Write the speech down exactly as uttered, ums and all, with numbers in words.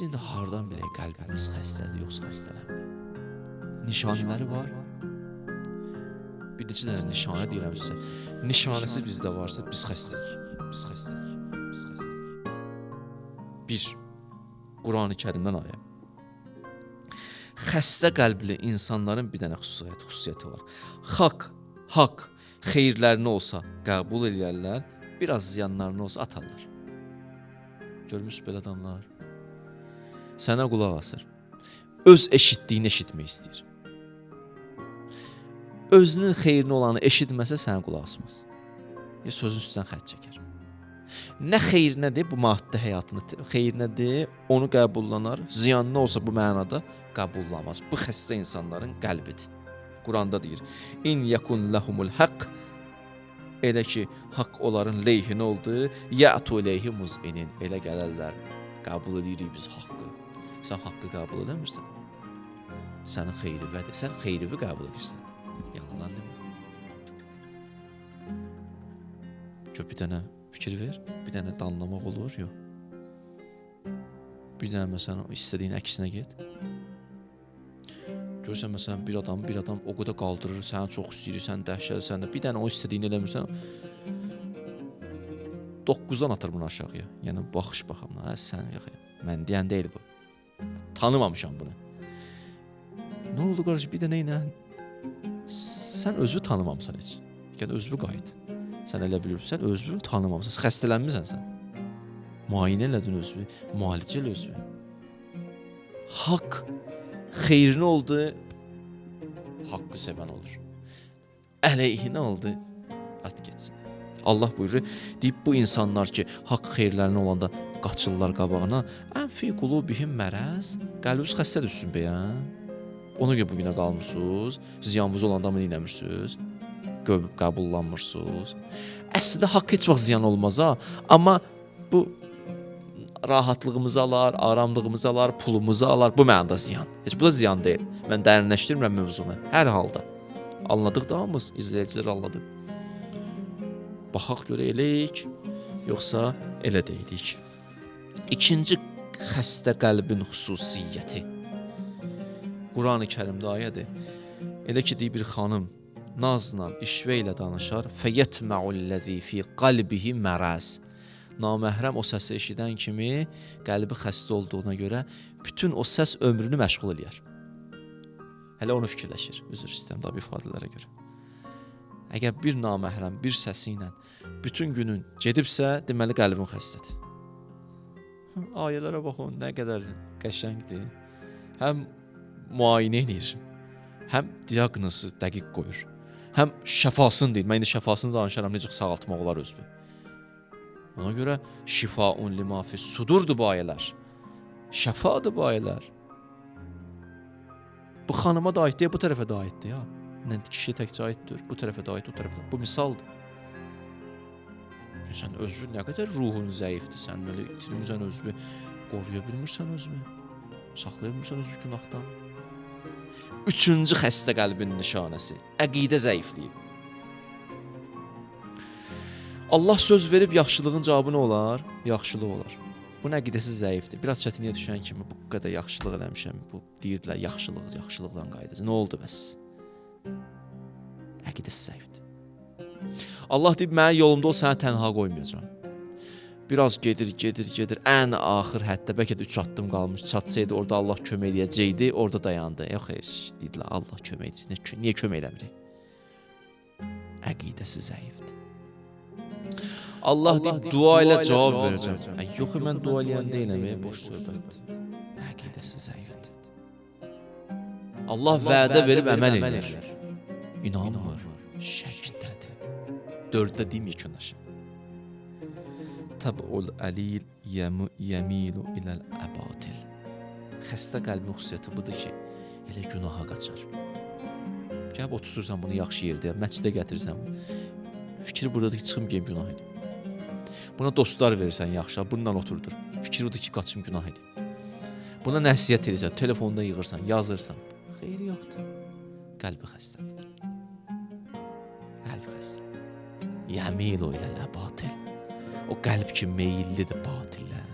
biz indi hardan bilək qəlbimiz xəstədir, yoxsa xəstələnmir? Nişanələri var. Bir neçə dənə nişanə deyirəm sizə. Nişanəsi bizdə varsa biz xəstəyik. Biz xəstəyik. Biz xəstəyik. Bir, Qurani Kərimdən ayə. Xəstə qəlbli insanların bir dənə xüsusiyyəti, xüsusiyyəti var. Haqq, haqq xeyirlərini olsa qəbul edərlər, biraz ziyanlarını olsa atarlar. Görmüş belə adamlar. Sənə qulaq asır. Öz eşitdiyini eşitmək istəyir. Özünün xeyrini olanı eşitməsə sənə qulaq asmaz. Ya sözün üstündən xətt çəkər. Nə xeyrinədir bu maddə həyatını, xeyrinədir, onu qəbullanar, ziyanlı olsa bu mənada qəbullanmaz. Bu xəstə insanların qəlbidir. Quranda deyir: İn yakun lahumul haqq. Elə ki, haqq onların leyhinə oldu, ya'tu leyhi muz'inin. Elə gələrlər, qəbul edirik biz haqqı. Sən haqqı qəbul edəmirsən. Sənin xeyrividir, sən xeyrivi qəbul edirsən. Yalan demir. Çox bir dənə fikir ver, bir dənə danlamaq olur, yox. Bir dənə məsələn istədiyin əksinə get. Görürsən məsələn bir adam, bir adam o qədər qaldırır, səni çox istəyir, sən dəhşət, sən də bir dənə o istədiyini eləmirsən. doqquzdan atır bunu aşağıya. Yəni baxış baxımına, hə sən yox. Mən deyən deyil bu. Tanımamışam bunu. Nə oldu qardaş, bir dənə ilə sən özünü tanımamısan heç. Yəni özünü qayıt. Sən elə bilirsən, özünü tanımamısan, xəstələnmirsən sən. Müayinə elədin özünü, müalicə elə özünü. Haqq xeyrini oldu, haqqı sevən olur. Əleyhinə oldu, at getsin. Allah buyurur, deyib bu insanlar ki, haqq xeyirlərini olanda qaçırlar qabağına, ən fi qulubihim mərəz, qəlbiniz xəstə düşsün bəyən. Ona görə bugünə qalmırsınız, ziyanınız olanda mı dinləmirsiniz, qəbullanmırsınız. Əslində haqq heç vaxt ziyan olmaz ha, amma bu rahatlığımızı alar, aramlığımızı alar, pulumuzu alar, bu mənada ziyan. Heç bu da ziyan deyil. Mən dərinləşdirmirəm mövzunu, hər halda. Anladıq da hamımız, izləyicilər anladıq. Baxaq görə eləyik, yoxsa elə deyilik. İkinci xəstə qəlbin xüsusiyyəti. Qurani Kərimdə ayədir. Elə ki, deyir bir xanım nazla, işvə ilə danışar. Fəyətməullezî fî qalbihi məraz. Naməhrəm o səsi eşidən kimi qəlbi xəstə olduğuna görə bütün o səs ömrünü məşğul eləyər. Hələ onu fikirləşir, üzr istəyirəm daha bir ifadələrə görə. Əgər bir naməhrəm bir səsi ilə bütün günün gedibsə, deməli qəlbin xəstədir. Ayələrə baxın, nə qədər qəşəngdir. Həm müayinə edir, həm diaqnozu dəqiq qoyur, həm şəfasını deyir. Mən indi şəfasını danışaram, necə sağaltmaq olar özünü. Ona görə şifaun lima fis sudurdur bu ayələr. Şəfadır bu ayələr. Bu xanıma da aiddir, bu tərəfə də aiddir ya. Nə kişiyə təkcə aiddir, bu tərəfə də aid, o tərəfə də. Bu misaldır. Sən özünü nə qədər ruhun zəifdir, sən belə itirmirsən özünü, qoruya bilmirsən özünü, saxlaya bilmirsən özünü günahdan. Üçüncü xəstə qəlbin nişanəsi, əqidə zəifliyi. Allah söz verib yaxşılığın cavabı nə olar? Yaxşılıq olar. Bunun əqidəsi zəifdir. Biraz çətinliyə düşən kimi bu qədər yaxşılıq eləmişəm, bu deyirlər yaxşılıq, yaxşılıqdan qayıdacaq. Nə oldu bəs? Əqidəsi zəifdir. Allah deyib, mənim yolumda ol, səni tənha qoymayacağam. Biraz gedir, gedir, gedir. Ən axır hətta bəlkə də üç addım qalmış. Çatsaydı orada Allah kömək eləyəcəkdi, orada dayandı. Yox, heç, deyirlər, Allah kömək edəcək. Niyə kömək eləmirik? Əqidəsi zəifdir. Allah deyib, dua ilə cavab verəcəm. Ə, yox, mən dua eləyən deyiləm, boş söhbətdir. Əqidəsi zəifdir. Allah vədə verib əməl edir. İnanmır, şəkdədir. Dörddə deyim yekunlaşım. Təb'ul əlil yəmilu iləl əbatil. Xəstə qəlbin xüsusiyyəti budur ki, elə günaha qaçar. Gəlib oturursan bunu yaxşı yerdə, məscidə gətirirsən. Fikir buradadır ki, çıxım geyim günah edir. Buna dostlar verirsən yaxşı, bununla oturdur. Fikir odur ki, qaçım günah edir. Buna nəsiyyət edirsən, telefonda yığırsan, yazırsan. Xeyri yoxdur. Qəlbi xəstədir. Qəlbi xəstədir. Yəmilu iləl əbatil. O qəlb ki, meyillidir batillə.